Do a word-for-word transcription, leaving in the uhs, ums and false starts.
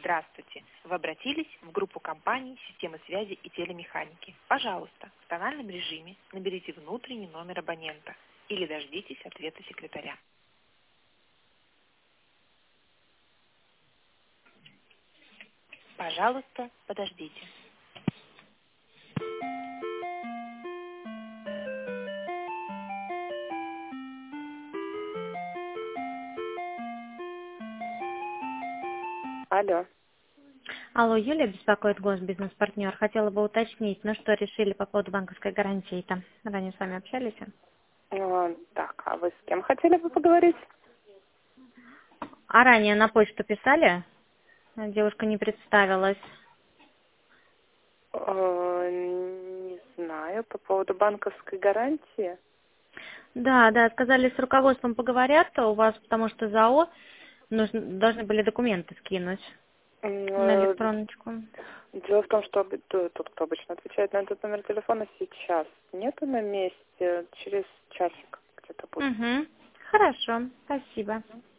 Здравствуйте. Вы обратились в группу компаний системы связи и телемеханики. Пожалуйста, в тональном режиме наберите внутренний номер абонента или дождитесь ответа секретаря. Пожалуйста, подождите. Алло. Алло, Юлия беспокоит Госбизнес-партнер. Хотела бы уточнить, ну что решили по поводу банковской гарантии-то? Ранее с вами общались? А, так, а вы с кем хотели бы поговорить? А ранее на почту писали? Девушка не представилась. Э, не знаю, по поводу банковской гарантии. Да, да, сказали, с руководством поговорят у вас, потому что ЗАО нужно, должны были документы скинуть на Э, электроночку. Дело в том, что об- т- тот, кто обычно отвечает на этот номер телефона, сейчас нету на месте, через часик где-то будет. Угу. Хорошо, спасибо.